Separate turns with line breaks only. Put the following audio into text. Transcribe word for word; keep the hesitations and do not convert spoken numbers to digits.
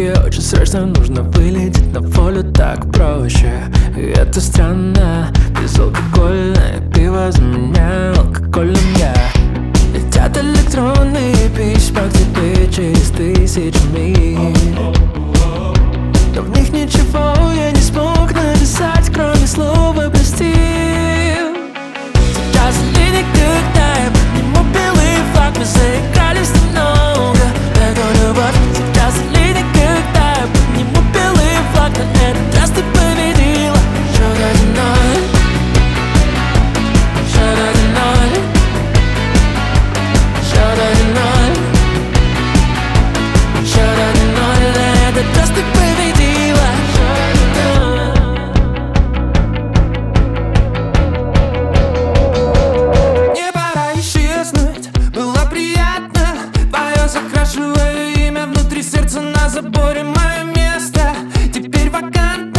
Тебе очень срочно нужно вылететь на волю, так проще. Это странно, безалкогольное пиво заменял алкоголем я. Летят электронные письма к тебе через тысячи миль, но в них ничего я не смог написать, кроме слова «прости». Сейчас или никогда я подниму белый флаг. Мы заигрались немного, такую любовь. Сейчас или никогда я подниму белый флаг. На этот раз ты победила. Счет один-ноль, счет один-ноль, счет один-ноль, счет один-ноль. На этот раз ты победила. Мне пора исчезнуть, было приятно. Твое закрашиваю имя внутри сердца на заборе. Мое место теперь вакантно.